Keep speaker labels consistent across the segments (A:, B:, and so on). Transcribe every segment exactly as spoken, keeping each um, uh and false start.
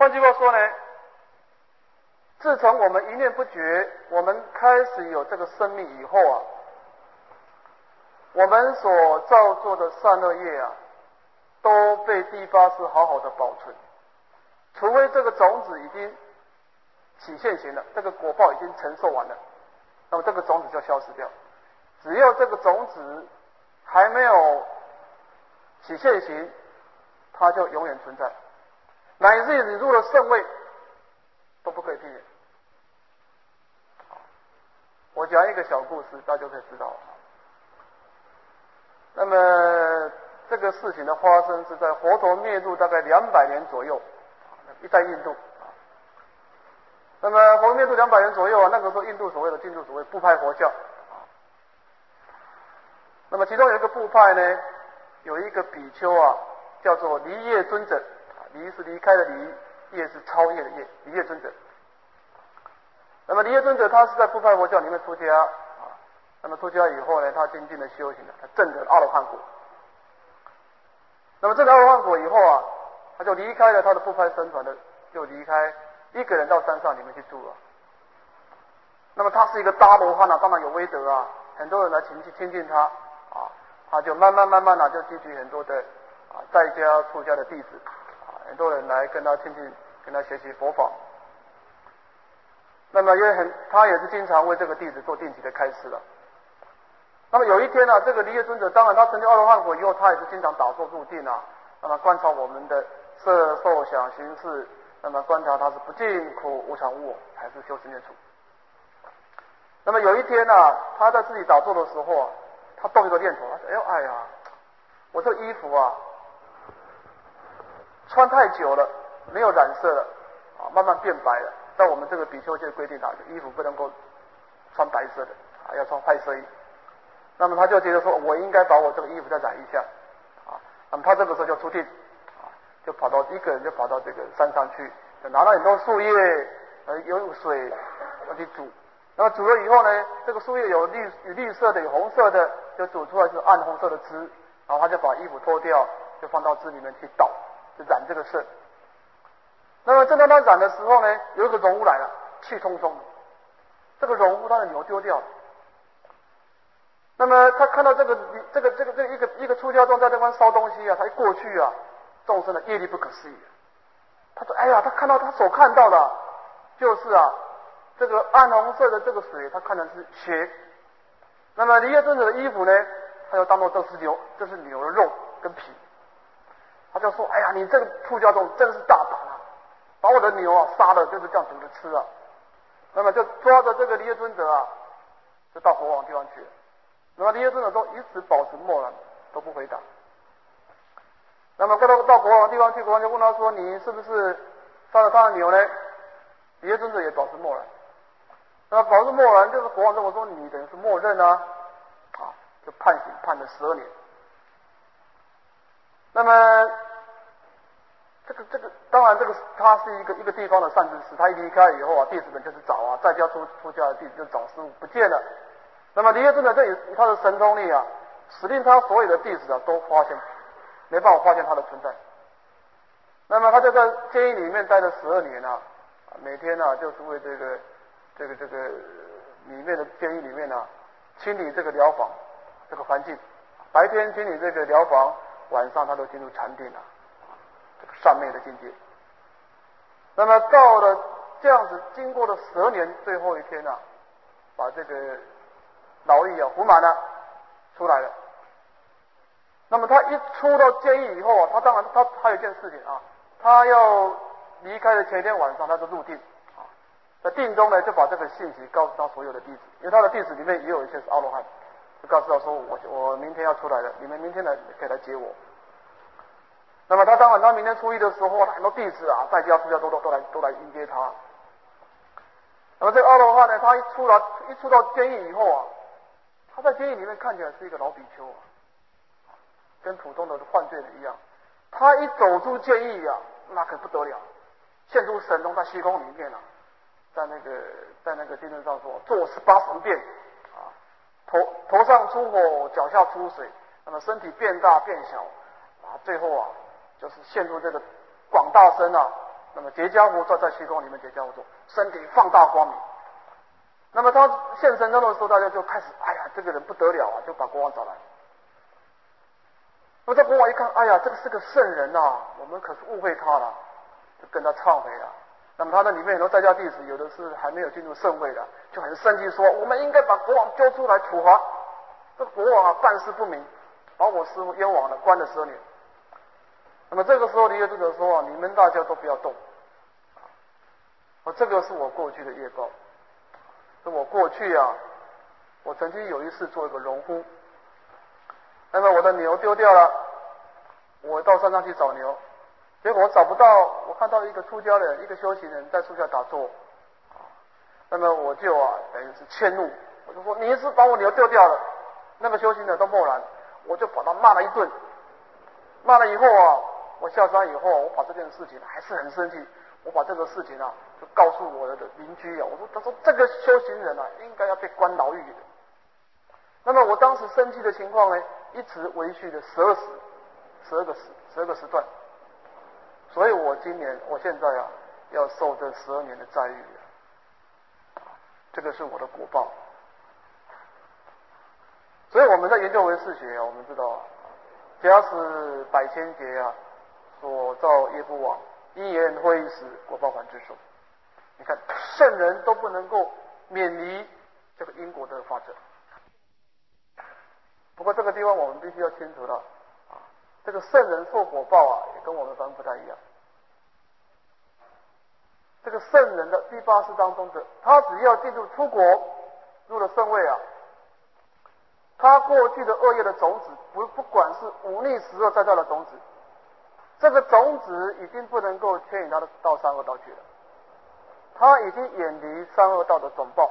A: 换句话说呢，自从我们一念不觉，我们开始有这个生命以后啊，我们所造作的善恶业啊，都被第八识好好的保存，除非这个种子已经起现行了，这个果报已经承受完了，那么这个种子就消失掉。只要这个种子还没有起现行，它就永远存在，乃至你入了圣位都不可以避免。我讲一个小故事，大家就可以知道。那么这个事情的发生是在佛陀灭度大概两百年左右，在印度。那么佛陀灭度两百年左右啊，那个时候印度所谓的进入所谓部派佛教。那么其中有一个部派呢，有一个比丘啊，叫做离业尊者，离是离开的离，业是超越的业，离业尊者。那么离业尊者他是在部派佛教里面出家啊，那么出家以后呢，他精进的修行了，他证得阿罗汉果。那么证得阿罗汉果以后啊，他就离开了他的部派僧团的，就离开，一个人到山上里面去住了。那么他是一个大罗汉啊，当然有威德啊，很多人来亲近亲近他啊，他就慢慢慢慢啊，就聚集很多的啊在家出家的弟子啊，很多人来跟他亲近，跟他学习佛法。那么也很，他也是经常为这个弟子做定期的开示了。那么有一天呢、啊，这个离业尊者，当然他成就阿罗汉果以后，他也是经常打坐入定啊，那么观察我们的色受想行识，那么观察他是不净苦无常无我，还是修十念处。那么有一天呢、啊，他在自己打坐的时候啊，他动一个念头，他说：“哎呦，哎呀，我这衣服啊，穿太久了，没有染色了，啊，慢慢变白了。在我们这个比丘戒规定啊，衣服不能够穿白色的，啊，要穿坏色衣。那么他就觉得说，我应该把我这个衣服再染一下，啊，那么他这个时候就出定，啊，就跑到一个人就跑到这个山上去，就拿了很多树叶，呃，有水要去煮。那么煮了以后呢，这个树叶有绿有绿色的，有红色的，就煮出来是暗红色的汁，然后他就把衣服脱掉，就放到汁里面去倒，就染这个色。那么正当他染的时候呢，有一个农夫来了，气冲冲的，这个农夫他的牛丢掉了。那么他看到这个这个这个这个一个一个出家众在这方烧东西啊，他一过去啊，众生的业力不可思议。他说：“哎呀，他看到他所看到的，就是啊，这个暗红色的这个水，他看的是血。那么离业尊者的衣服呢，他就当作这是牛，这是牛的肉跟皮。他就说：哎呀，你这个出家众真是大胆啊！把我的牛啊杀了，就是这样煮着吃啊。那么就抓着这个离业尊者啊，就到国王地方去了。那么离业尊者都一直保持默然，都不回答。那么到到国王地方去，国王就问他说：你是不是杀了他的牛呢？离业尊者也保持默然。那么保持默然，就是国王跟我说：你等于是默认啊，啊，就判刑判了十二年。那么这个这个当然这个他是一个一个地方的善知识，他一离开以后啊，弟子们就是找啊，在家出出家的弟子就找师父不见了。那么离业尊者这以他的神通力啊，使令他所有的弟子啊都发现没办法发现他的存在。那么他就在监狱里面待了十二年啊，每天啊就是为这个这个这个里面的监狱里面啊清理这个疗房这个环境，白天清理这个疗房，晚上他都进入禅定啊，这个上面的境界。那么到了这样子，经过了十二年，最后一天啊，把这个牢狱啊服满了，出来了。那么他一出到监狱以后啊，他当然他还有一件事情啊，他要离开的前一天晚上，他就入定啊，在定中呢就把这个信息告诉他所有的弟子，因为他的弟子里面也有一些是阿罗汉，就告诉他说我我明天要出来了，你们明天来可以来接我。那么他当然他明天初一的时候，他很多弟子啊在家出家都都都来都来迎接他。那么这个阿罗汉呢，他一出来一出到监狱以后啊，他在监狱里面看起来是一个老比丘啊，跟普通的犯罪人一样。他一走出监狱啊，那可不得了，现出神通在虚空里面啊，在那个在那个经论上说做十八神变啊，头头上出火，脚下出水，那么身体变大变小啊，最后啊就是现出这个广大身啊， 那么结跏趺坐在虚空里面结跏趺坐，身体放大光明。那么他现神通的时候，大家就开始，哎呀，这个人不得了啊，就把国王找来。那么这国王一看，哎呀，这个是个圣人呐、啊，我们可是误会他了，就跟他忏悔了。那么他那里面很多在家弟子，有的是还没有进入圣位的，就很生气说，我们应该把国王揪出来处罚。这国王啊，办事不明，把我师父冤枉了，关了十二年。那么这个时候，离业尊者说啊，你们大家都不要动。我这个是我过去的业报。是我过去啊，我曾经有一次做一个农夫，那么我的牛丢掉了，我到山上去找牛，结果我找不到，我看到一个出家人，一个修行人在树下打坐，那么我就啊，等于是迁怒，我就说你是把我牛丢掉了，那个修行人都默然，我就把他骂了一顿，骂了以后啊，我下山以后，我把这件事情还是很生气。我把这个事情啊，就告诉我的邻居啊，我说，他说这个修行人啊，应该要被关牢狱的。那么我当时生气的情况呢，一直维续了十二时，十二个时，十二个时段。所以我今年，我现在啊，要受这十二年的灾狱了，这个是我的果报。所以我们在研究唯识学啊，我们知道啊，假使百千劫啊，所造业不亡。因缘会意时，果报还之手。你看，圣人都不能够免离这个因果的法则。不过这个地方我们必须要清楚了啊，这个圣人受果报啊，也跟我们凡夫不太一样。这个圣人的第八识当中的，他只要进入出国，入了圣位啊，他过去的恶业的种子，不不管是忤逆十恶再造的种子。这个种子已经不能够牵引他的到三恶道去了，他已经远离三恶道的总报。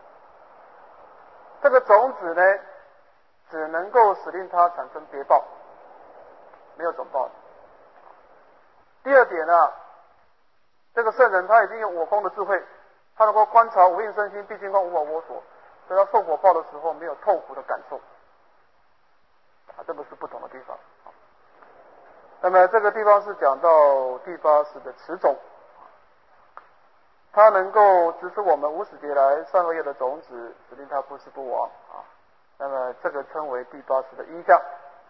A: 这个种子呢，只能够使令他产生别报，没有总报。第二点啊，这个圣人他已经有我空的智慧，他能够观察无应身心，毕竟观无我我所，所以他受果报的时候没有痛苦的感受。啊，这个是不同的地方。那么这个地方是讲到第八识的持种，它能够指使我们无始劫来善恶业的种子，使令它不死不亡啊。那么这个称为第八识的一相。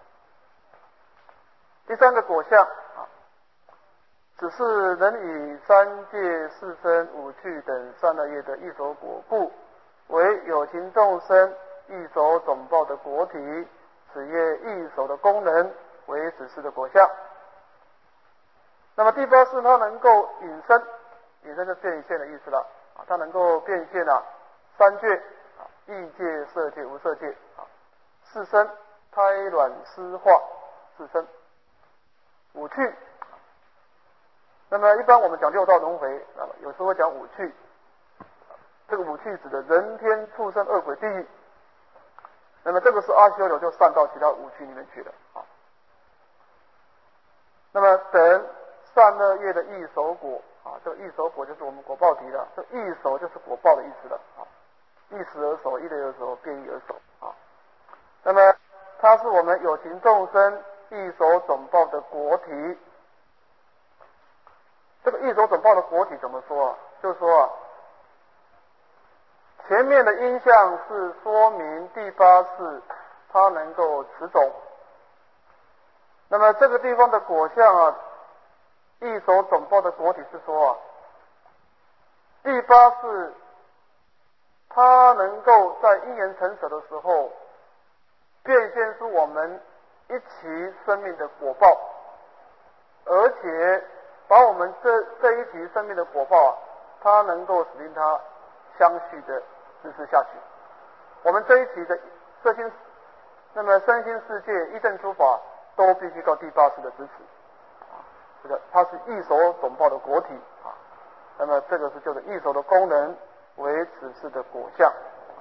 A: 第三个果相啊，只是能以三界四生五趣等善恶业的异熟果故，为有情众生异熟总报的果体，此业异熟的功能。为指示的果相。那么第八是它能够引申，引申就变现的意思了啊，它能够变现啊三界啊，异界、色界、无色界啊，四生胎卵湿化四生，五趣。那么一般我们讲六道轮回啊，有时候会讲五趣，这个五趣指的人天畜生恶鬼地狱。那么这个是阿修罗就散到其他五趣里面去了啊。那么等善恶业的异熟果啊，这个异熟果就是我们果报题了，这异熟就是果报的意思了啊，异时而熟，异类而熟，变异而熟啊。那么它是我们有情众生异熟总报的果体。这个异熟总报的果体怎么说啊？就是说啊，前面的因相是说明第八识它能够持种。那么这个地方的果相啊，异熟总报的果体是说啊，第八识它能够在因缘成熟的时候，变现出我们一期生命的果报，而且把我们这这一期生命的果报啊，它能够使令它相续的支持下去。我们这一期的色心，那么身心世界一正诸法都必须靠第八识的支持啊，这个它是异熟总报的果体啊。那么这个是叫做异熟的功能为此事的果相。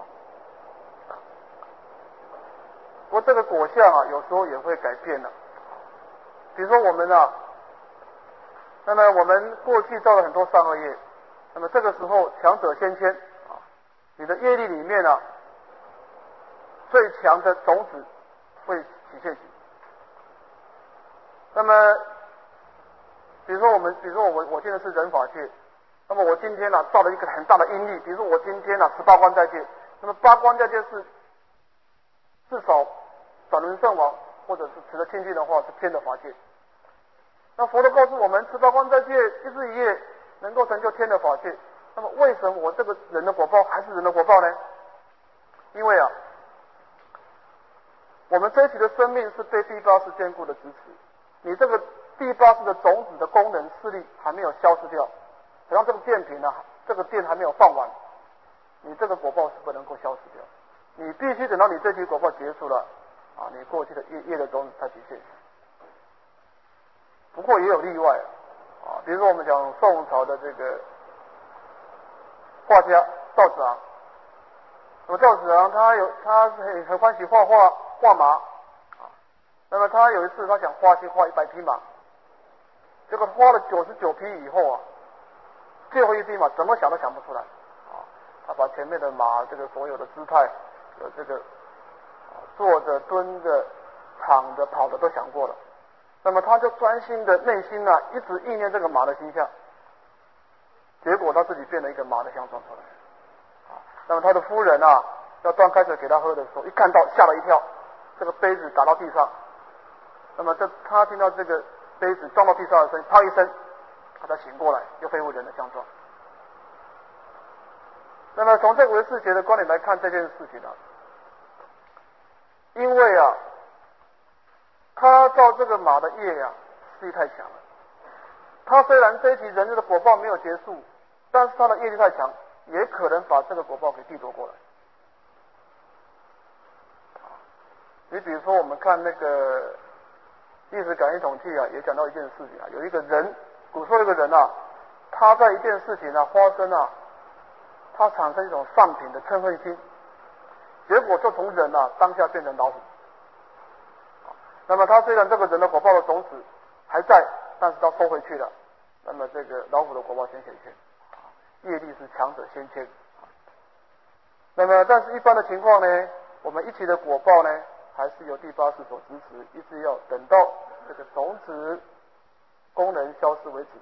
A: 不过这个果相啊，有时候也会改变的。比如说我们啊，那么我们过去造了很多善恶业，那么这个时候强者先迁啊，你的业力里面啊，最强的种子会体现起。那么比如说我们，比如说我我现在是人法界，那么我今天呢、啊、造了一个很大的因力，比如说我今天呢、啊、十八关斋戒，那么八关斋戒是至少转轮圣王或者是持了清净的话是天的法界。那佛陀告诉我们，十八关斋戒一日一夜能够成就天的法界。那么为什么我这个人的果报还是人的果报呢？因为啊，我们这一期的生命是被第八识坚固的支持，你这个第八识的种子的功能势力还没有消失掉，等到这个电瓶呢，这个电还没有放完，你这个果报是不能够消失掉。你必须等到你这期果报结束了啊，你过去的业业的种子才局限。不过也有例外啊，比如说我们讲宋朝的这个画家赵子昂，那么赵子昂他有他是很很欢喜画画画马啊，那么他有一次他想画去画一百匹马，结果画了九十九匹以后啊，最后一匹马怎么想都想不出来啊，他把前面的马这个所有的姿态，有这个、啊、坐着蹲着躺着跑的都想过了，那么他就专心的内心呢、啊、一直意念这个马的形象，结果他自己变了一个马的相状出来啊。那么他的夫人啊要端开水给他喝的时候，一看到吓了一跳，这个杯子打到地上，那么这他听到这个杯子撞到地上的声音，啪一声，他才醒过来，又恢复人的相状。那么从这个唯识学的观点来看这件事情啊，因为啊他造这个马的业啊势力太强了，他虽然这一期人类的果报没有结束，但是他的业力太强，也可能把这个果报给递夺过来。你比如说我们看那个历史感应统计啊，也讲到一件事情啊，有一个人，古时候有个人啊，他在一件事情啊发生啊，他产生一种上品的嗔恨心，结果就从人啊当下变成老虎。那么他虽然这个人的果报的种子还在，但是他收回去了，那么这个老虎的果报先显现，业力是强者先迁。那么但是一般的情况呢，我们一期的果报呢还是由第八识所支持，一直要等到这个种子功能消失为止。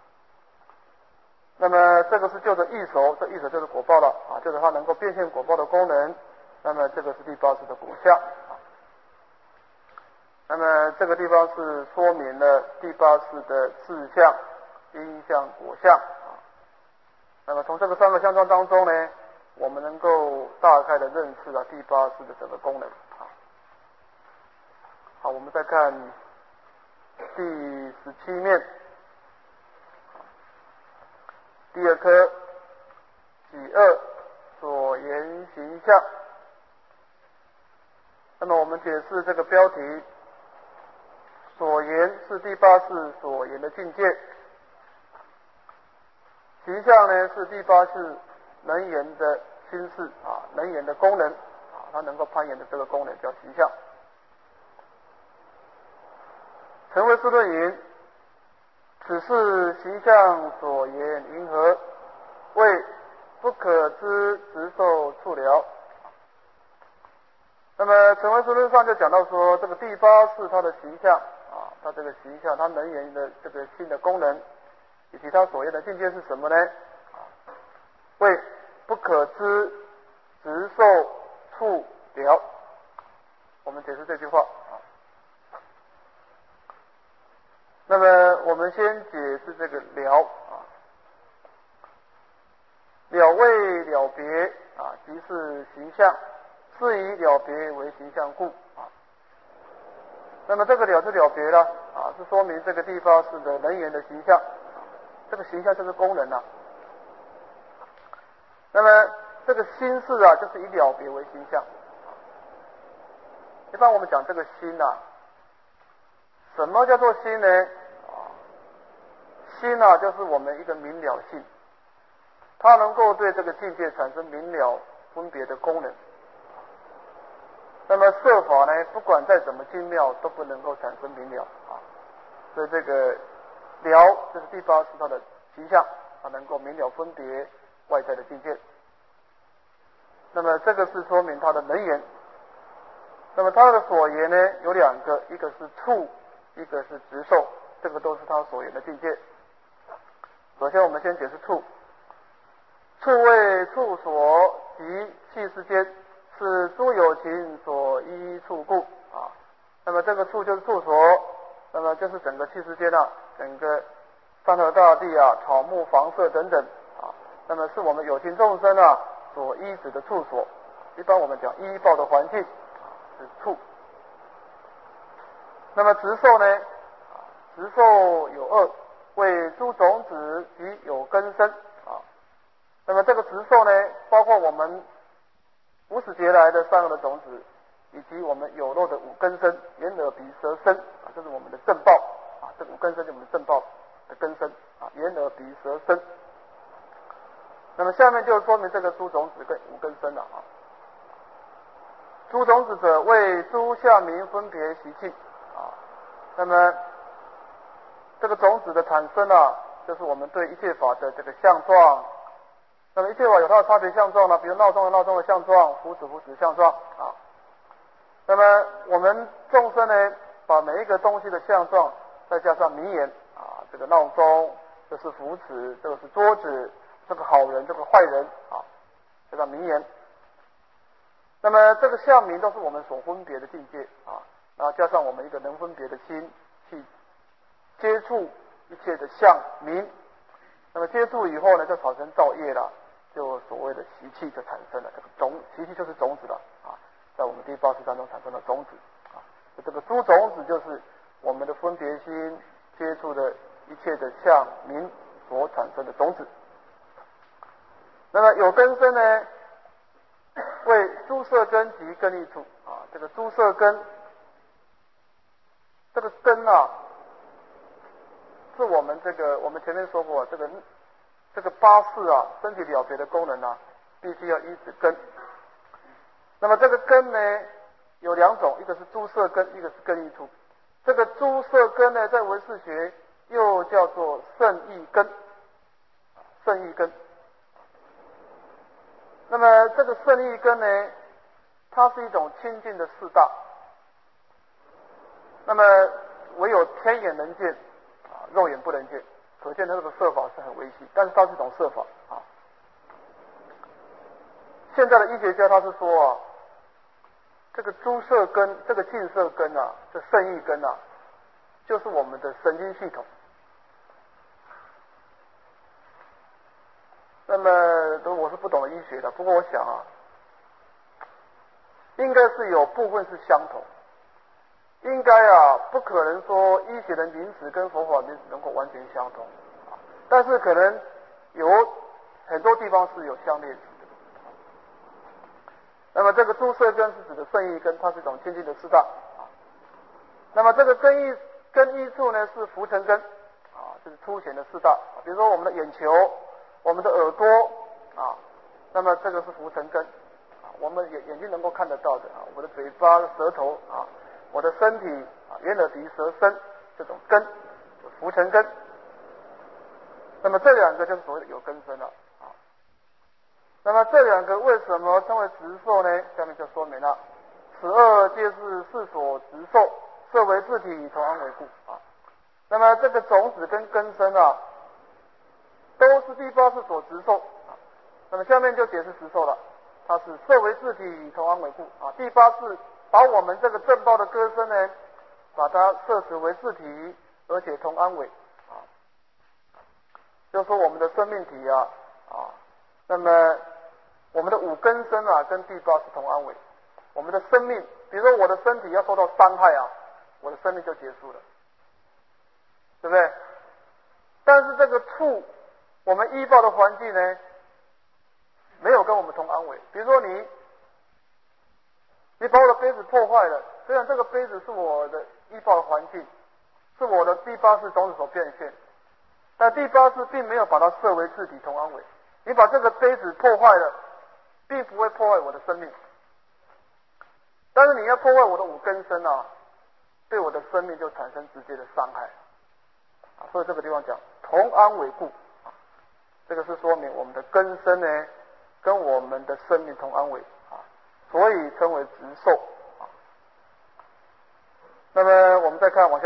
A: 那么这个是就着异熟，这异熟就是果报了啊，就是它能够变现果报的功能。那么这个是第八识的果相啊。那么这个地方是说明了第八识的事相、因相、果相啊。那么从这个三个相状当中呢，我们能够大概的认识了第八识的整个功能啊。好，我们再看第十七面，第二科己二所言形象。那么我们解释这个标题，所言是第八识所言的境界，形象呢是第八识能言的心事啊，能言的功能啊，它能够攀岩的这个功能叫形象。成唯识论云：此是形象所言云何？为不可知直受处了。那么成唯识论上就讲到说，这个第八识它的形象啊，它这个形象它能言的这个心的功能，以及它所言的境界是什么呢？啊，为不可知直受处了。我们解释这句话啊。那么我们先解释这个了啊，了谓了别啊，即是形象，是以了别为形象故啊。那么这个了是了别了啊，是说明这个地方是的能言的形象，这个形象就是功能啊。那么这个心事啊，就是以了别为形象。一般我们讲这个心啊，什么叫做心呢？心啊，就是我们一个明了性，它能够对这个境界产生明了分别的功能。那么色法呢，不管再怎么精妙，都不能够产生明了啊。所以这个了就是第八识它的形象，它能够明了分别外在的境界。那么这个是说明它的能言。那么它的所言呢有两个，一个是处，一个是直受这个都是他所言的境界。首先我们先解释处，处为处所及气世间，是诸有情所依处故啊。那么这个处就是处所，那么就是整个气世间啊，整个山河大地啊，草木房舍等等啊，那么是我们有情众生啊所依止的处所。一般我们讲依报的环境啊是处。那么执受呢？执受有二，为诸种子及有根生啊。那么这个执受呢，包括我们无始劫来的善恶的种子，以及我们有漏的五根生，眼耳鼻舌身啊，这是我们的正报啊。这五根生就是我们的正报的根生啊，眼耳鼻舌身。那么下面就说明这个诸种子跟五根生了啊。诸种子者，为诸相名分别习气啊。那么这个种子的产生啊，就是我们对一切法的这个相状。那么一切法有它的差别相状呢，比如闹钟的闹钟的相状，福祉福祉相状啊。那么我们众生呢，把每一个东西的相状，再加上名言啊，这个闹钟，这是福祉，这个是桌子，这个好人，这个坏人啊，这个名言。那么这个相名都是我们所分别的境界啊，然后加上我们一个能分别的心去接触一切的相名，那么接触以后呢，就产生造业了，就所谓的习气就产生了。这个种习气就是种子了啊，在我们第八识当中产生了种子啊。这个诸种子就是我们的分别心接触的一切的相名所产生的种子。那么有根生呢，为诸色根及根益处啊。这个诸色根，这个根啊，是我们这个我们前面说过，这个这个八识啊，身体了别的功能啊，必须要依止根。那么这个根呢有两种，一个是诸色根，一个是根益处。这个诸色根呢，在唯识学又叫做胜义根，胜义根。那么这个胜义根呢，它是一种清净的四大。那么唯有天眼能见啊，肉眼不能见，可见它这个色法是很微细，但是它是一种色法啊。现在的医学家他是说啊，这个诸色根，这个净色根啊，这胜义根啊，就是我们的神经系统。那么我是不懂医学的，不过我想啊，应该是有部分是相同，应该啊不可能说医学的名词跟佛法名词能够完全相同，但是可能有很多地方是有相类似的。那么这个诸色根是指的胜义根，它是一种清净的四大。那么这个根益根益处呢是浮尘根啊，就是凸显的四大。比如说我们的眼球，我们的耳朵啊，那么这个是浮尘根啊，我们眼眼睛能够看得到的啊，我的嘴巴、舌头啊，我的身体啊，眼耳鼻舌身这种根，浮尘根。那么这两个就是所谓的有根生了啊。那么这两个为什么称为执受呢？下面就说明了，此二皆是世所执受，色为自体，同安为故啊。那么这个种子跟根生啊，都是第八识所执受啊。那么下面就解释执受了，它是色为自体，同安为故啊。第八识把我们这个正报的歌声呢，把它摄持为自体，而且同安为啊，就说我们的生命体啊啊，那么我们的五根生啊，跟第八识同安为。我们的生命，比如说我的身体要受到伤害啊，我的生命就结束了，对不对？但是这个处，我们依报的环境呢，没有跟我们同安为。比如说你，你把我的杯子破坏了，虽然这个杯子是我的依报的环境，是我的第八识种子所变现，但第八识并没有把它设为自体同安为。你把这个杯子破坏了，并不会破坏我的生命，但是你要破坏我的五根生啊，对我的生命就产生直接的伤害啊。所以这个地方讲同安为故啊，这个是说明我们的根生呢，跟我们的生命同安为啊，所以称为执受啊。那么我们再看往下看。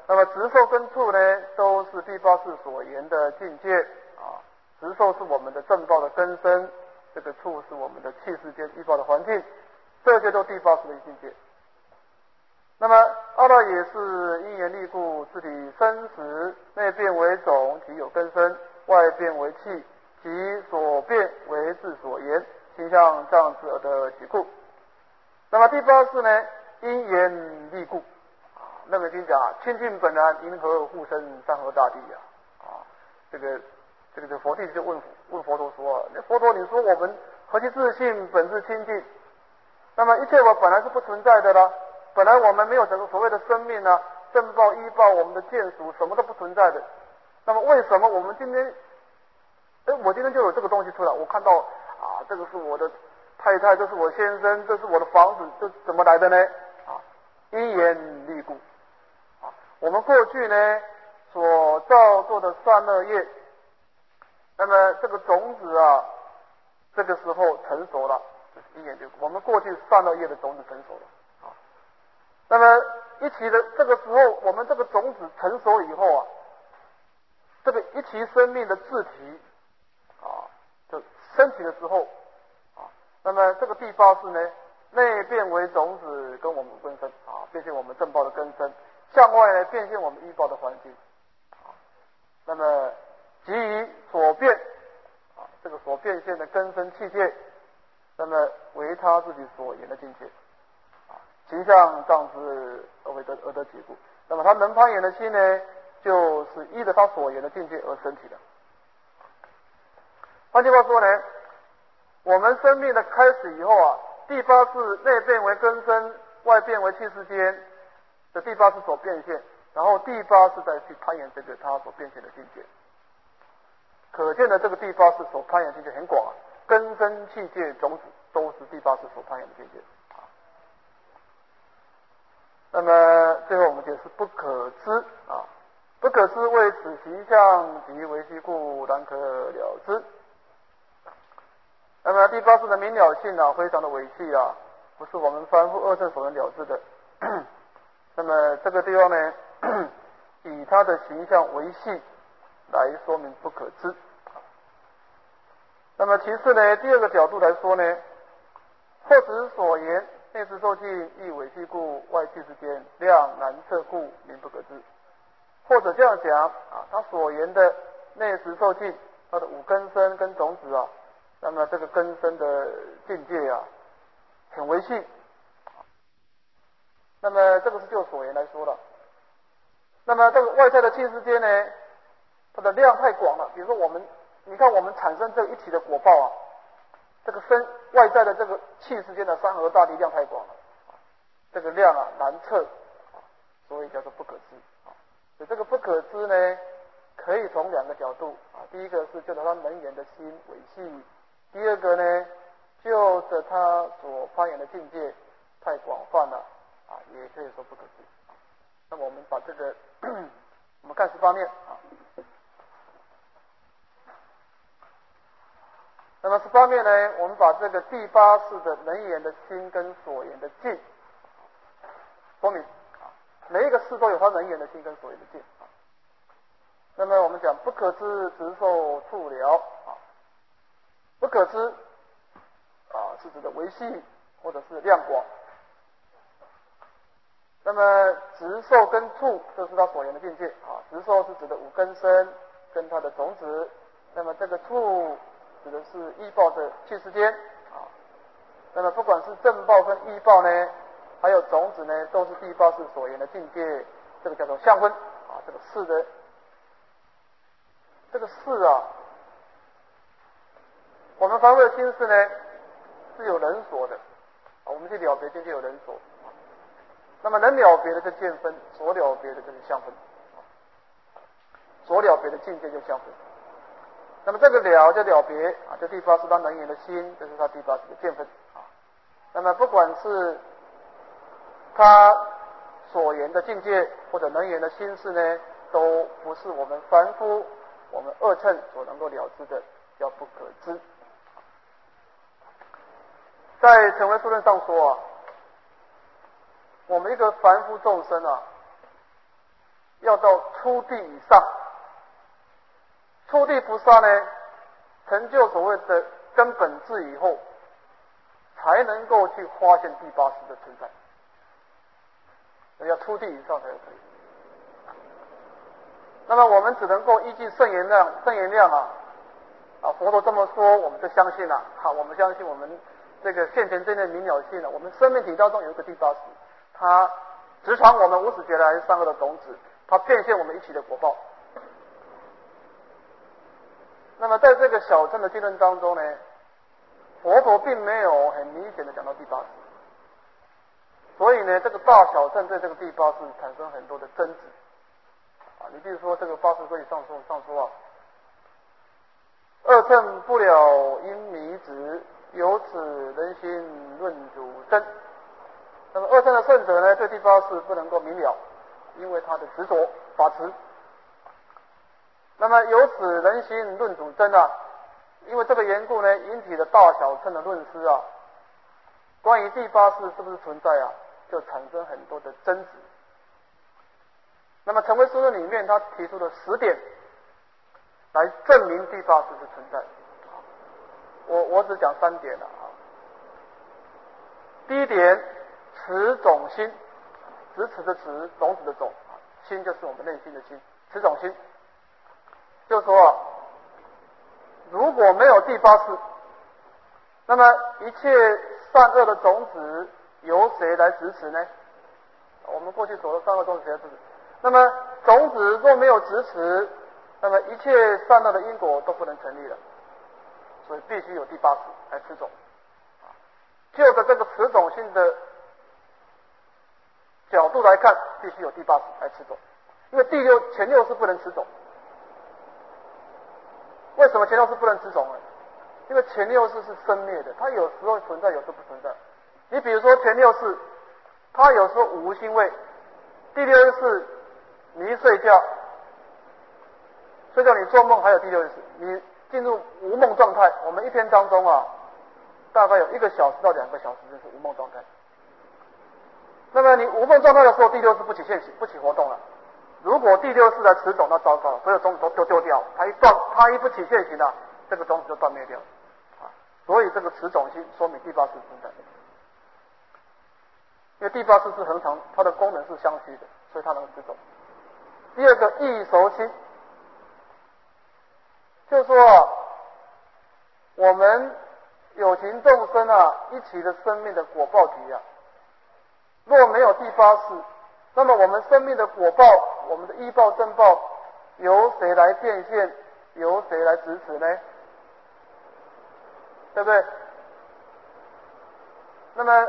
A: 那么执受跟处呢，都是第八世所言的境界啊。执受是我们的正报的根身，这个处是我们的气世间依报的环境，这些都第八世的境界。那么二道也是因缘力故，自体生时，内变为种，即有根身；外变为气，即所变为自所言，形象障之而得其故。那么第八世呢，因缘力故。那么经讲啊，清净本然，因何护生山河大地呀？啊，这个这个这佛弟就问问佛陀说：那佛陀，你说我们何其自信，本自清净？那么一切我本来是不存在的啦，本来我们没有整个所谓的生命啊，正报依报，我们的见属什么都不存在的。那么为什么我们今天，哎，我今天就有这个东西出来？我看到啊，这个是我的太太，这是我先生，这是我的房子，这怎么来的呢？啊，因缘力故。啊，我们过去呢所造作的善恶业，那么这个种子啊，这个时候成熟了。因缘力故，我们过去善恶业的种子成熟了啊。那么一起的这个时候，我们这个种子成熟以后啊，这个一期生命的自体啊，就升起的时候啊，那么这个第八世呢，内变为种子跟我们根身啊，变现我们正报的根身；向外呢，变现我们依报的环境啊。那么即以所变啊，这个所变现的根身器界。那么为他自己所言的境界啊，形象障之而为得而得其故。那么他能攀岩的心呢，就是依着他所言的境界而升起的。换句话说呢，我们生命的开始以后啊，第八世内变为根身，外变为气世间的第八世所变现，然后第八世再去攀岩这个他所变现的境界。可见的这个第八世所攀岩境界很广啊。根身器界种子都是第八世所攀岩的境界啊。那么最后我们解释不可知啊，不可知为此形象及为虚故，然可了之。那么第八世的明了性啊，非常的微细啊，不是我们凡夫二圣所能了知的。那么这个地方呢，以它的形象为细来说明不可知。那么其次呢，第二个角度来说呢，或指所言内实受尽亦为虚故，外气之间量难测故，名不可知。或者这样讲啊，他所言的内实受尽，他的五根身跟种子啊，那么这个根身的境界啊，很微细。那么这个是就所言来说了。那么这个外在的气之间呢，它的量太广了。比如说我们，你看我们产生这一体的果报啊，这个身外在的这个气之间的山河大地量太广了，这个量啊难测，所以叫做不可知啊。所以这个不可知呢，可以从两个角度啊，第一个是就着他能言的心维系，第二个呢，就着他所攀岩的境界太广泛了啊，也可以说不可知。那么我们把这个我们看十八面啊。那么十八面呢，我们把这个第八世的能言的心跟所言的境说明啊，每一个事都有它能言的心跟所言的境啊。那么我们讲不可知直受处了啊，不可知啊是指的维系或者是量广。那么直受跟处，这是他所言的境界啊。直受是指的五根身跟它的种子，那么这个处指的是依报的气世间啊。那么不管是正报跟依报呢，还有种子呢，都是第八世所言的境界，这个叫做相分啊。这个事的这个事啊，我们凡夫的心事呢是有人所的啊，我们去了别境界有人所。那么能了别的就见分，所了别的就是相分，所了别的境界就相分。那么这个了就了别啊，这第八是他能言的心，这是他第八是个见分啊。那么不管是他所言的境界或者能言的心事呢，都不是我们凡夫我们二乘所能够了知的，叫不可知。在成唯数论上说啊，我们一个凡夫众生啊， 要到初地以上，初地菩萨呢，成就所谓的根本智以后，才能够去发现第八识的存在。要初地以上才可以。那么我们只能够依据圣言量，圣言量啊，啊佛陀这么说，我们就相信了、啊。好，我们相信我们这个现前真的明了性了、啊。我们生命体当中有一个第八识，它直传我们无始劫来善恶的种子，它变现我们一起的果报。那么在这个小乘的经论当中呢，佛陀并没有很明显的讲到第八识，所以呢，这个大小乘对这个第八识产生很多的争执。啊，你比如说这个八识归上说上说啊，二乘不了因迷执，由此人心论主真。那么二乘的圣者呢，对第八识不能够明了，因为他的执着法执。那么由此人心论主真啊，因为这个缘故呢，引起了大小乘的论师啊，关于第八识是不是存在啊，就产生很多的争执。那么成唯识论里面，他提出了十点来证明第八识是存在。我我只讲三点了啊。第一点，持种心，执持的持，种子的种，心就是我们内心的心，持种心。就是说啊，如果没有第八识，那么一切善恶的种子由谁来执持呢？我们过去所说善恶种子谁来执持？那么种子若没有执持，那么一切善恶的因果都不能成立了，所以必须有第八识来持种。就着这个持种性的角度来看，必须有第八识来持种，因为第六前六识不能持种。为什么前六识不能持种呢？因为前六识是生灭的，它有时候存在，有时候不存在。你比如说前六识，它有时候无心位，第六识你一睡觉，睡觉你做梦还有第六识，你进入无梦状态。我们一天当中啊，大概有一个小时到两个小时就是无梦状态。那么你无梦状态的时候，第六识不起现行，不起活动了。如果第六识来持种，那糟糕了，所有种子都丢丢掉，它一断，它一不起现行了，这个种子就断灭掉啊。所以这个持种心说明第八识存在，因为第八识是恒常，它的功能是相续的，所以它能持种。第二个易熟心，就是说啊，我们有情众生啊，一起的生命的果报体啊，若没有第八识，那么我们生命的果报，我们的依报正报，由谁来变现？由谁来执持呢？对不对？那么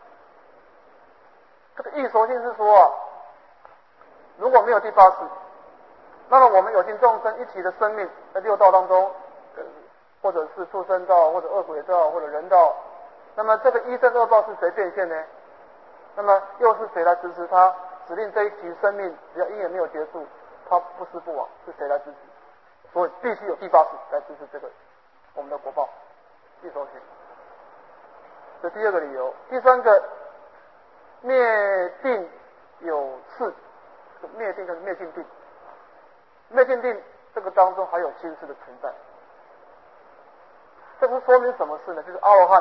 A: 这个易熟心是说啊，如果没有第八识，那么我们有情众生一起的生命在六道当中，呃，或者是畜生道，或者恶鬼道，或者人道，那么这个一正二报是谁变现呢？那么又是谁来支持他，指令这一期生命只要因缘没有结束，他不死不亡，是谁来支持？所以必须有第八识来支持这个我们的果报易熟心。这第二个理由。第三个，灭定有次，灭定就是灭尽定，灭尽定这个当中还有心识的存在。这是说明什么事呢？就是阿罗汉。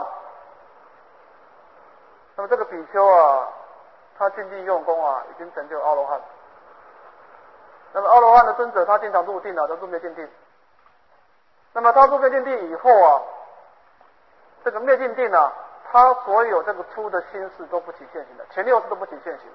A: 那么这个比丘啊，他精进用功啊，已经成就阿罗汉。那么阿罗汉的尊者，他经常入定啊，都入灭尽定。那么他入灭尽定以后啊，这个灭尽定啊，他所有这个出的心事都不起现行的，前六识都不起现行。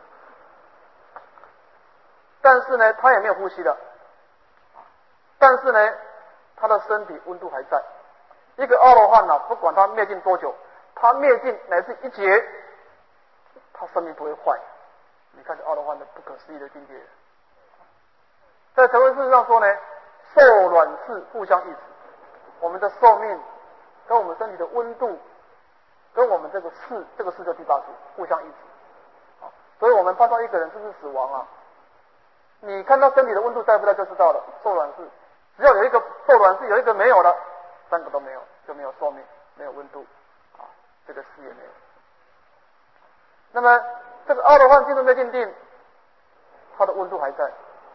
A: 但是呢，他也没有呼吸的。但是呢，他的身体温度还在。一个阿罗汉啊，不管他灭尽多久，他灭尽乃至一劫，他生命不会坏。你看这阿罗汉的不可思议的境界。在成唯识上说呢，寿卵世互相依持，我们的寿命跟我们身体的温度，跟我们这个世，这个世就第八识互相依持。所以我们判断一个人是不是死亡啊，你看他身体的温度在不在就知道了。寿卵世只要有一个寿卵世有一个没有了，三个都没有，就没有寿命，没有温度啊，这个世也没有。那么这个阿罗汉进入灭尽定，他的温度还在，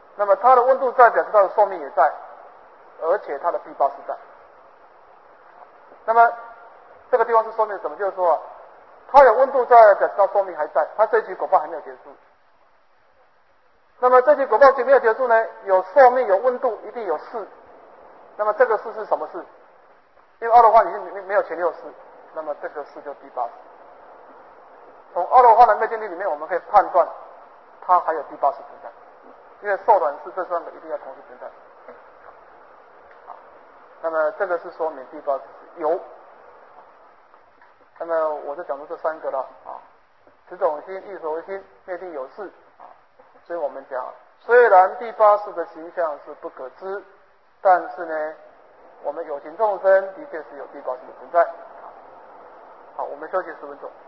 A: 那么它的温度在，表示它的寿命也在，而且它的第八是在。那么这个地方是说明什么？就是说、啊，它有温度在，表示它寿命还在，它这一局果报还没有结束。那么这局果报局没有结束呢？有寿命，有温度，一定有事。那么这个事是什么事？因为阿罗汉已经没有前六识，那么这个事就第八识。从阿罗汉的灭尽力里面，我们可以判断，它还有第八识存在。因为受卵识这三个一定要同时存在。那么这个是说明第八识是有。那么我就讲出这三个了啊，此种心、异熟心、灭定有事啊。所以我们讲，虽然第八识的形象是不可知，但是呢，我们有情众生的确是有第八识的存在。好，我们休息十分钟。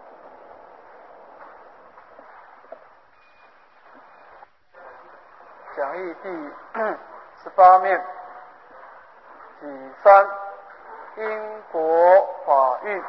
A: 讲义第十八面，己三因果法欲。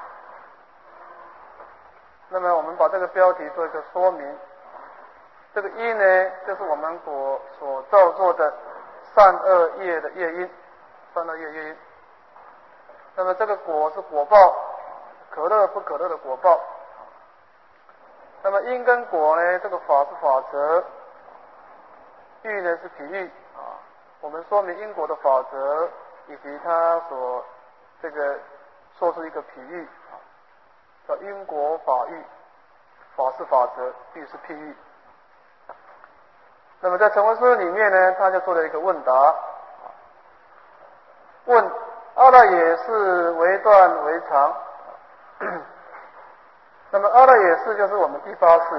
A: 那么我们把这个标题做一个说明。这个因呢，就是我们果所造作的善恶业的业因，善恶业业因。那么这个果是果报，可乐不可乐的果报。那么因跟果呢，这个法是法则，欲呢是譬喻啊。我们说明因果的法则，以及它所这个说出一个譬喻啊，叫因果法喻，法是法则，喻是譬喻。那么在成文书里面呢，他就做了一个问答，问阿赖耶识为断为常。那么阿赖耶识就是我们第八识。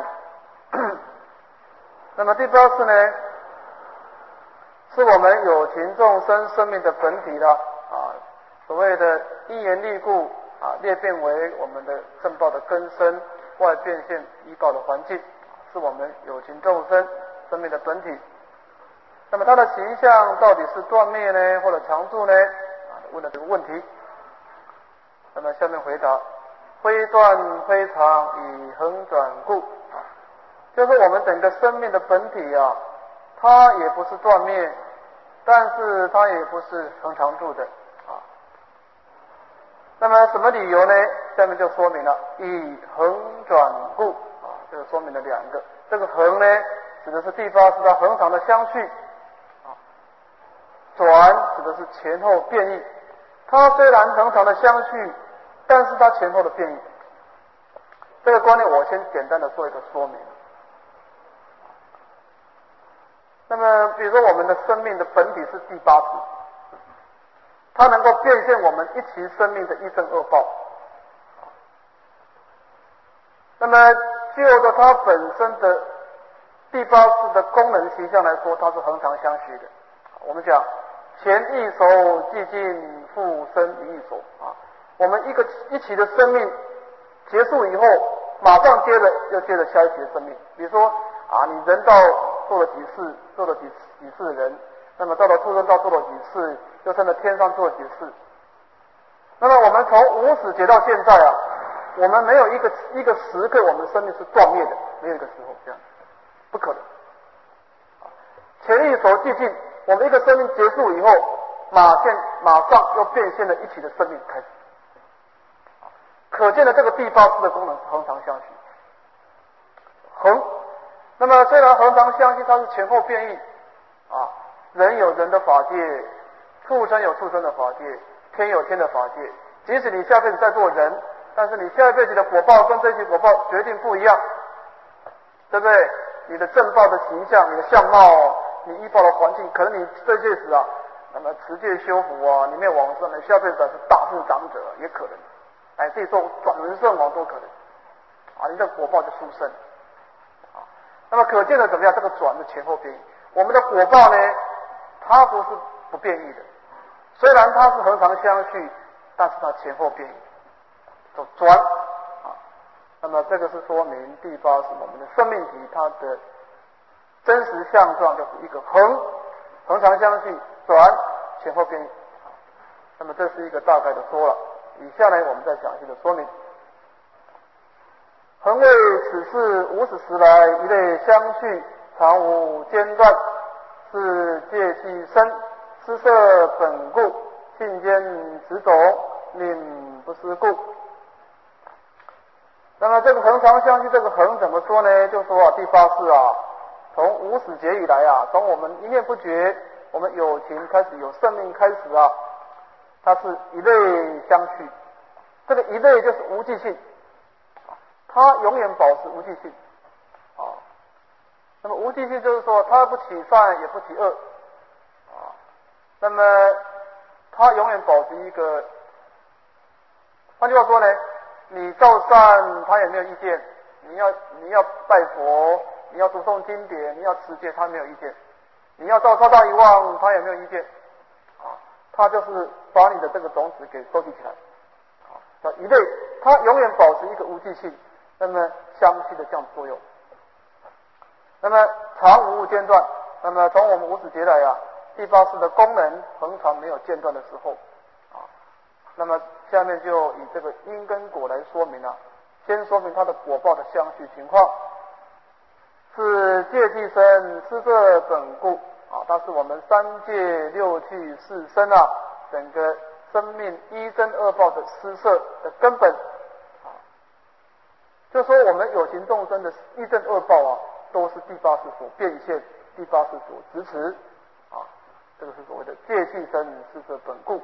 A: 那么第八识呢，是我们有情众生生命的本体了啊，所谓的因缘力故啊，裂变为我们的正报的根深，外变现依报的环境，是我们有情众生生命的本体。那么它的形象到底是断灭呢，或者常住呢？啊，问了这个问题。那么下面回答：非断非常，以恒转故。啊，就是我们整个生命的本体啊，它也不是断灭，但是它也不是恒常住的啊。那么什么理由呢？下面就说明了：以恒转故啊，这个说明了两个。这个恒呢，指的是第八识它恒常的相续。转指的是前后变异，它虽然恒常的相续，但是它前后的变异。这个观念我先简单的做一个说明。那么比如说我们的生命的本体是第八识，它能够变现我们一期生命的一生恶报。那么就着它本身的第八识的功能形象来说，它是恒常相续的。我们讲前一熟既尽，复生于一熟啊。我们一个一期的生命结束以后，马上接着又接着下一期的生命。比如说啊，你人道做了几世，做了几几世人，那么到了畜生道做了几次，又升到天上做了几次。那么我们从无始劫到现在啊，我们没有一个一个时刻我们生命是断灭的，没有一个时候这样，不可能。前一熟既尽，我们一个生命结束以后，马现马上又变现了一期的生命开始。可见的这个第八识的功能是恒常相续。恒，那么虽然恒常相续，它是前后变异啊，人有人的法界，畜生有畜生的法界，天有天的法界。即使你下辈子在做人，但是你下辈子的果报跟这些果报决定不一样，对不对？你的正报的形象，你的相貌，你依报的环境，可能你这些时啊，那么持戒修福啊，你没有往生，你下辈子是大富长者也可能，哎，这种转轮圣王都可能，啊，你的果报就殊胜，啊，那么可见的怎么样？这个转的前后变异，我们的果报呢，它不是不变异的，虽然它是恒常相续，但是它前后变异，走转。那么这个是说明第八是我们的生命体，它的真实相状就是一个恒恒常相续，转前后变异。那么这是一个大概的说了。以下呢，我们再详细的说明。恒为此事无始时来一类相续，常无间断。 是借其身，失色本故，性兼此种，令不思故。那么这个恒常相续，这个恒怎么说呢？就说啊，第八世啊，从无始劫以来啊，从我们一念不觉，我们有情开始有生命开始啊，它是一类相续。这个一类就是无记性，它永远保持无记性啊。那么无记性就是说，它不起善也不起恶啊。那么它永远保持一个，换句话说呢，你造善他也没有意见，你要你要拜佛，你要读诵经典，你要持戒，他没有意见，你要造超大遗忘，他也没有意见啊。他就是把你的这个种子给收集起来啊，叫一类，它永远保持一个无记性，那么相续的这样作用。那么常无间断，那么从我们无始劫来啊，第八世的功能恒常没有间断的时候啊。那么下面就以这个因跟果来说明啊，先说明它的果报的相续情况。是戒气身失色本故啊，它是我们三界六趣四身啊，整个生命一真恶报的失色的根本啊。就说我们有情众生的一真恶报啊，都是第八世所变现，第八世所支持啊，这个是所谓的戒气身失色本故。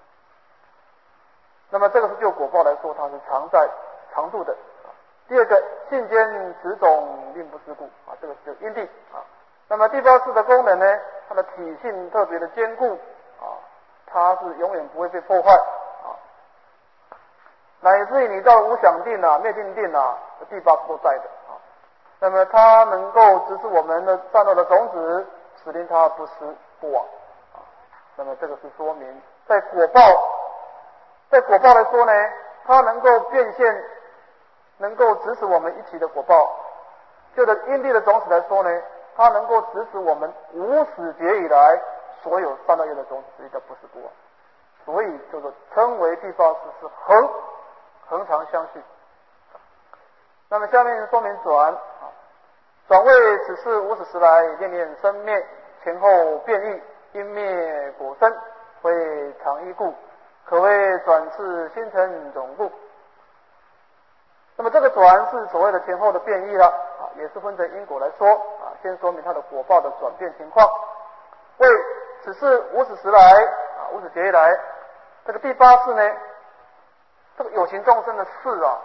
A: 那么这个是就果报来说，它是常在常住的。第二个，性兼此种，令不思故啊，这个是因地啊。那么第八世的功能呢，它的体性特别的坚固啊，它是永远不会被破坏啊，乃至于你到无想定啊、灭定定啊，第八世都在的啊。那么它能够指示我们的善恶的种子，使令它不失不亡啊。那么这个是说明在果报。在果报来说呢，它能够变现，能够指使我们一起的果报。就的因地的种子来说呢，它能够指使我们无始劫以来所有善恶业的种子，这叫不是不亡。所以就是称为第八世是恒恒常相续。那么下面说明转啊，转为此事无始时来，念念生灭，前后变异，因灭果生，为常依故。可谓转世心成种故。那么这个转是所谓的前后的变异了啊，也是分成因果来说啊，先说明它的果报的转变情况。为此事无始时来啊，无始劫以来，这个第八世呢，这个有情众生的事啊，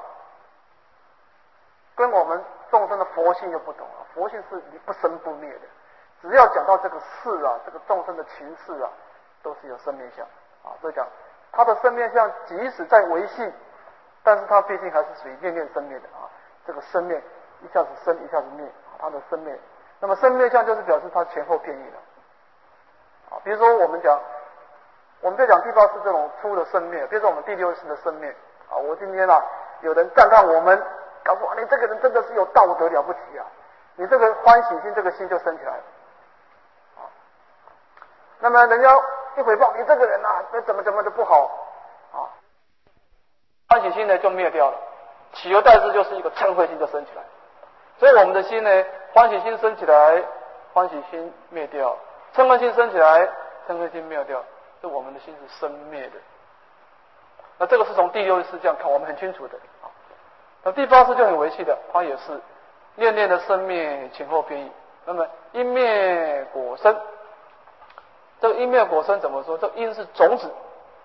A: 跟我们众生的佛性又不同啊，佛性是不生不灭的，只要讲到这个事啊，这个众生的情事啊，都是有生灭相啊，所以讲。它的生灭相即使在维系，但是它毕竟还是属于念念生灭的啊。这个生灭一下子生一下子灭，它的生灭。那么生灭相就是表示它前后变异了啊。比如说我们讲，我们在讲第八世这种粗的生灭，比如说我们第六世的生灭啊。我今天啊，有人赞叹我们，告诉我你这个人真的是有道德了不起啊，你这个欢喜心这个心就升起来了啊。那么人家一回报你这个人啊，怎么怎么的不好啊，欢喜心呢就灭掉了，取而代之就是一个嗔恚心就升起来。所以我们的心呢，欢喜心升起来，欢喜心灭掉；嗔恚心升起来，嗔恚心灭掉。这我们的心是生灭的。那这个是从第六世这样看，我们很清楚的啊。那第八世就很维系的，它也是念念的生灭，前后变异。那么因灭果生。这个因灭果生怎么说？这个因是种子，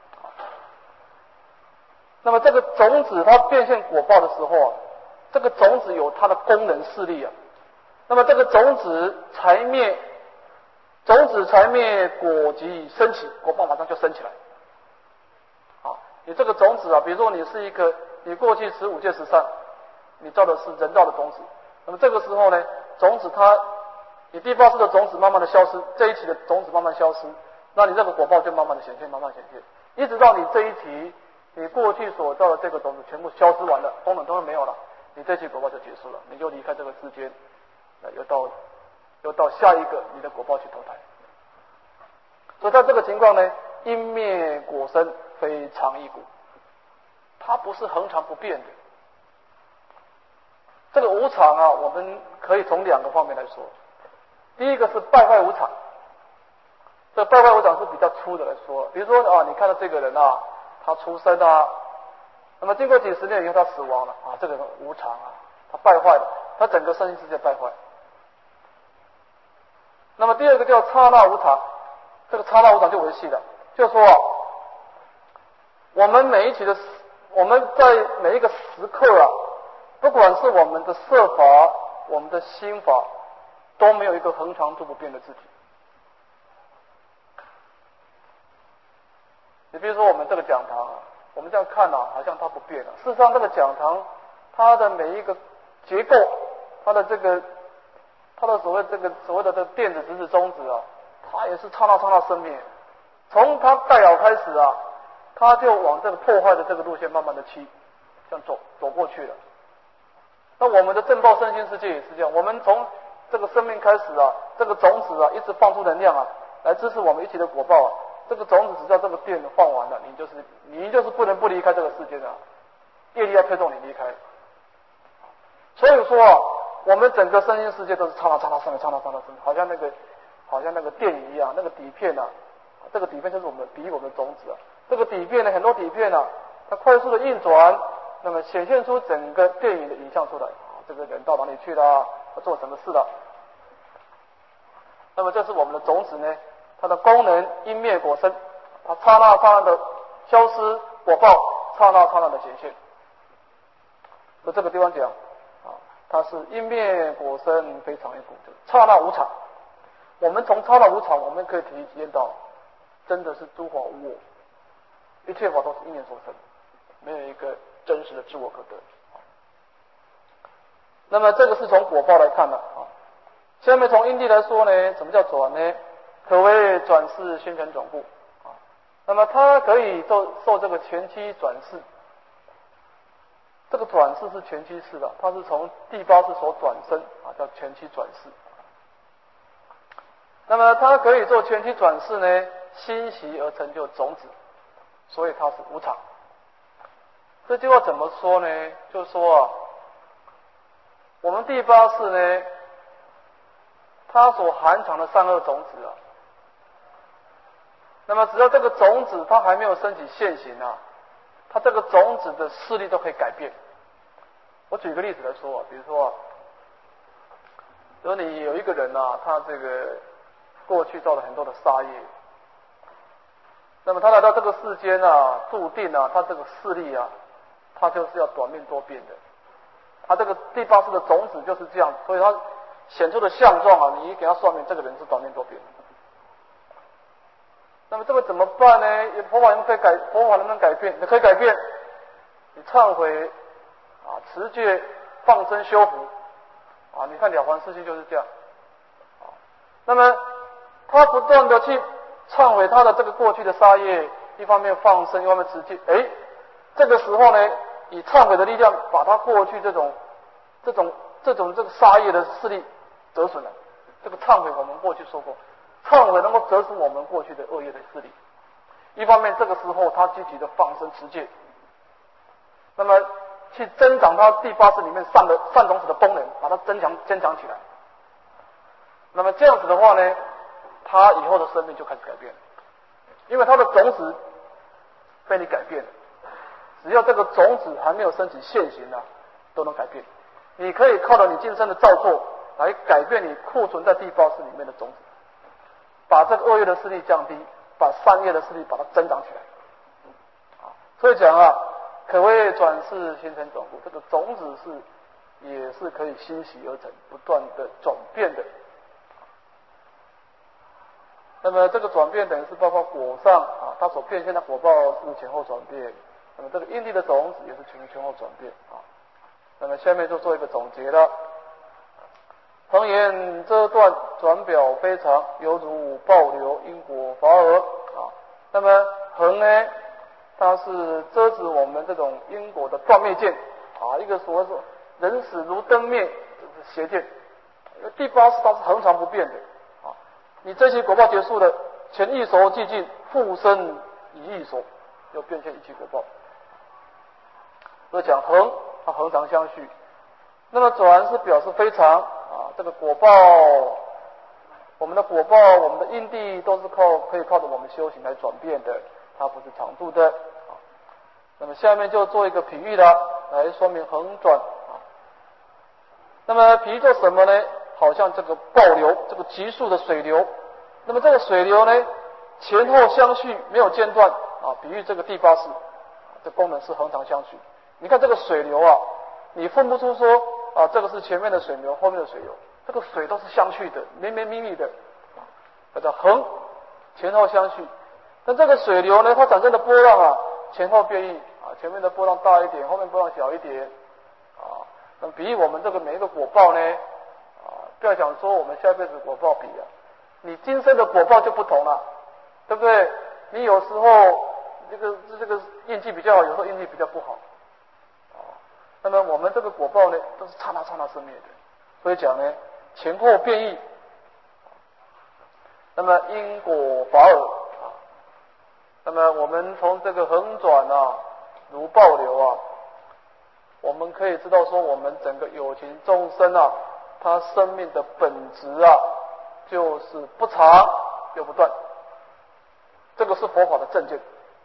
A: 那么这个种子它变现果报的时候啊，这个种子有它的功能势力啊，那么这个种子才灭，种子才灭，果即升起，果报马上就升起来。好，你这个种子啊，比如说你是一个，你过去十五戒十善，你造的是人道的种子，那么这个时候呢，种子它。你第八世的种子慢慢的消失，这一期的种子慢慢消失，那你这个果报就慢慢的显现，慢慢显现，一直到你这一期，你过去所造的这个种子全部消失完了，功能都没有了，你这期果报就结束了，你就离开这个世间，又到又到下一个你的果报去投胎。所以在这个情况呢，因灭果生，非常一故，它不是恒常不变的。这个无常啊，我们可以从两个方面来说。第一个是败坏无常这败坏无常是比较粗的来说，比如说啊，你看到这个人啊，他出生啊，那么经过几十年以后他死亡了啊，这个人无常啊，他败坏了，他整个身心世界败坏。那么第二个叫刹那无常，这个刹那无常就维系了，就是说我们每一期的我们在每一个时刻啊，不管是我们的色法、我们的心法，都没有一个恒常住不变的自体。你比如说我们这个讲堂啊，我们这样看啊，好像它不变了。事实上，这个讲堂它的每一个结构，它的这个它的所谓这个所谓的这个电子、质子、中子啊，它也是刹那刹那生灭。从它盖好开始啊，它就往这个破坏的这个路线慢慢的去这样走走过去了。那我们的正报身心世界也是这样，我们从这个生命开始啊，这个种子啊，一直放出能量啊，来支持我们一起的果报啊。这个种子只要这个电放完了，你就是你就是不能不离开这个世界的、啊，业力要推动你离开。所以说啊，我们整个身心世界都是刹那刹那生灭，刹那刹那生灭，好像那个好像那个电影一样，那个底片啊，这个底片就是我们比喻我们的种子啊。这个底片呢，很多底片啊，它快速的运转，那么显现出整个电影的影像出来啊，这个人到哪里去了，他做什么事了。那么这是我们的种子呢，它的功能因灭果生，它刹那刹那的消失果报，刹那刹那的显现。所以这个地方讲啊，它是因灭果生，非常一故，刹那无常。我们从刹那无常，我们可以体验到，真的是诸法无我，一切法都是因缘所生，没有一个真实的自我可得。那么这个是从果报来看的啊。下面从因地来说呢，什么叫转呢？可谓转世心成转故啊。那么它可以受受这个前期转世，这个转世是前期世的，它是从第八世所转生啊，叫前期转世。那么它可以做前期转世呢，欣习而成就种子，所以它是无常。这句话怎么说呢？就是说啊，我们第八世呢，它所含藏的善恶种子啊，那么只要这个种子它还没有升起现行啊，它这个种子的势力都可以改变。我举个例子来说啊，比如说啊，如果你有一个人啊，他这个过去造了很多的杀业，那么他来到这个世间啊，注定啊，他这个势力啊，他就是要短命多变的。他这个第八世的种子就是这样，所以他显出的相状啊，你一给他算命，这个人是短命多变。那么这个怎么办呢？佛法能不能改？佛法能不能改变？你可以改变，你忏悔啊，持戒、放生、修福啊。你看《了凡四训》就是这样啊。那么他不断的去忏悔他的这个过去的杀业，一方面放生，一方面持戒。哎，这个时候呢，以忏悔的力量，把他过去这种、这种、这种这个杀业的势力折损了。这个忏悔我们过去说过，忏悔能够折损我们过去的恶业的势力。一方面，这个时候他积极的放生持戒，那么去增长他第八世里面善的善种子的功能，把它增强增强起来。那么这样子的话呢，他以后的生命就开始改变了，因为他的种子被你改变了。只要这个种子还没有升起现行啊，都能改变。你可以靠着你今生的造作来改变你库存在第八世里面的种子，把这个恶业的势力降低，把善业的势力把它增长起来。啊，所以讲啊，可谓转世形成转故，这个种子是也是可以欣习而成，不断的转变的。那么这个转变等于是包括果上啊，它所变现的果报是前后转变。那么这个因地的种子也是前前后转变啊。那么下面就做一个总结了。恒言这段转表非常，犹如暴流因果法尔啊。那么恒呢，它是遮止我们这种因果的断灭见啊，一个所谓说人死如灯灭，就是邪见。第八世它是恒常不变的啊。你这些果报结束了，前一熟寂尽，复生以一熟，又变现一期果报。所以讲恒，它恒常相续。那么转是表示非常啊，这个果报我们的果报，我们的因地都是靠可以靠着我们修行来转变的，它不是常住的。那么下面就做一个比喻了，来说明横转。那么比喻做什么呢？好像这个暴流，这个急速的水流。那么这个水流呢，前后相续，没有间断啊。比喻这个第八式，这功能是恒常相续。你看这个水流啊，你分不出说啊，这个是前面的水流，后面的水流，这个水都是相续的，绵绵密密的，叫做恒，前后相续。但这个水流呢，它产生的波浪啊，前后变异啊，前面的波浪大一点，后面波浪小一点啊。那么比喻我们这个每一个果报呢，啊，不要想说我们下辈子果报比啊，你今生的果报就不同了，对不对？你有时候这个这个运气比较好，有时候运气比较不好。那么我们这个果报呢，都是刹那刹那生灭的，所以讲呢，前后变异。那么因果法尔啊，那么我们从这个横转啊，如暴流啊，我们可以知道说，我们整个有情众生啊，他生命的本质啊，就是不长又不断，这个是佛法的正见。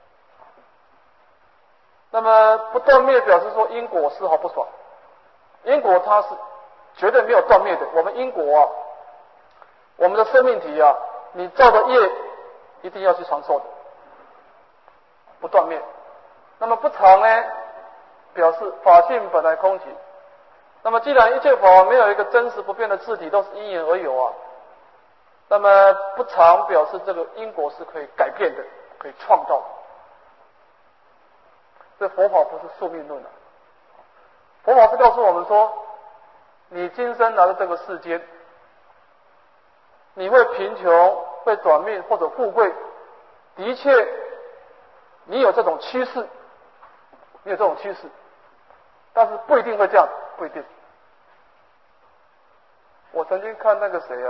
A: 那么不断灭表示说因果丝毫不爽，因果它是绝对没有断灭的。我们因果啊，我们的生命体啊，你造的业一定要去长寿的，不断灭。那么不长呢，表示法性本来空寂。那么既然一切法没有一个真实不变的自体，都是因缘而有啊，那么不长表示这个因果是可以改变的，可以创造的。这佛法不是宿命论啊，佛法是告诉我们说，你今生来到这个世间，你会贫穷、会短命或者富贵，的确，你有这种趋势，你有这种趋势，但是不一定会这样，不一定。我曾经看那个谁啊。